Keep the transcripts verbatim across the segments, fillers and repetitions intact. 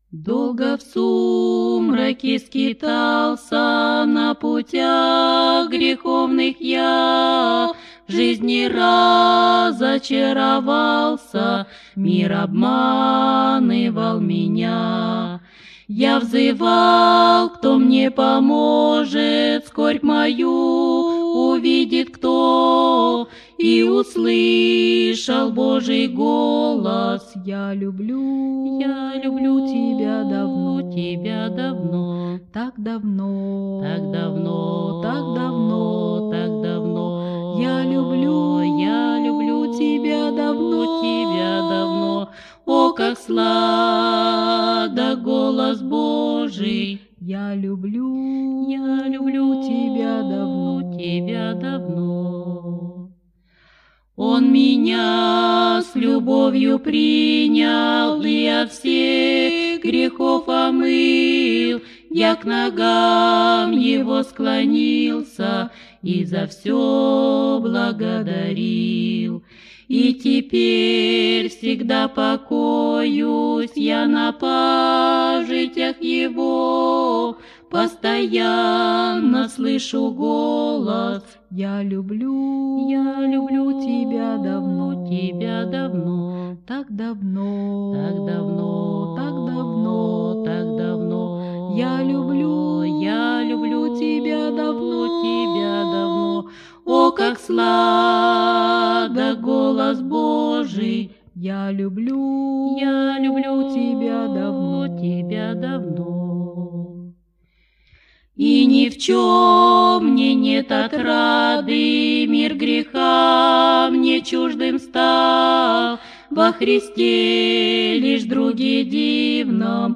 Долго в сумраке скитался на путях греховных я, в жизни разочаровался, мир обманывал меня. Я взывал, кто мне поможет, скорбь мою увидит кто, и услышал Божий голос: я люблю, я люблю тебя давно, тебя давно, так давно, так давно, так давно, так давно. Я люблю, я люблю тебя давно, тебя давно. О, как сладок голос Божий! Я люблю, я люблю тебя давно, тебя давно. Он меня с любовью принял и от всех грехов омыл. Я к ногам его склонился и за все благодарил. И теперь всегда покоюсь я на пажитях его, постоянно слышу голос: я люблю, я люблю тебя давно, тебя давно, так давно, так давно, так давно, так давно. Я люблю, я люблю тебя давно, тебя давно. О, как сладок голос Божий! Я люблю, я люблю тебя давно, тебя давно. И ни в чем мне нет отрады, мир греха мне чуждым стал. Во Христе лишь друге дивном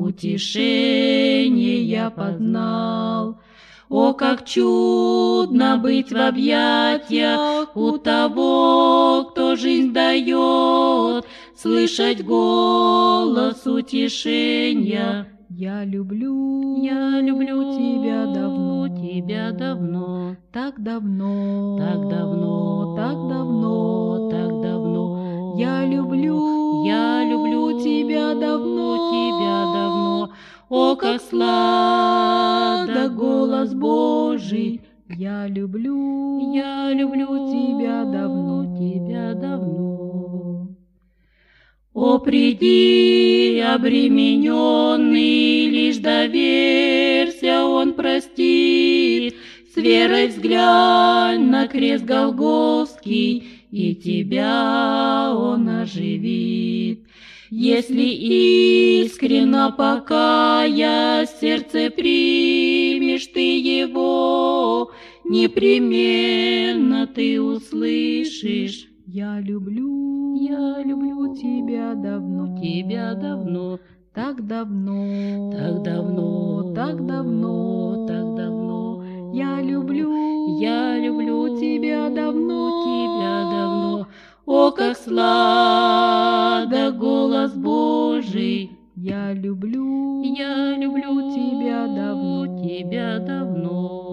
утешение я познал. О, как чудно быть в объятиях у того, кто жизнь дает, слышать голос утешения. Я люблю, я люблю тебя давно, тебя давно, так давно, так давно, так давно, так давно. Я люблю, я люблю тебя давно, тебя давно. О, как сладок голос Божий! Я люблю, я люблю тебя давно, тебя давно. О, приди, обремененный, лишь доверься, Он простит. С верой взглянь на крест Голгофский, и тебя Он оживит. Если искренно покаясь, сердце примешь ты его, непременно ты услышишь: я люблю, я люблю тебя давно, тебя давно, так давно, так давно, так давно, так давно. Я люблю, я люблю тебя давно, тебя давно. О, как сладок голос Божий! Я люблю, я люблю тебя давно, тебя давно.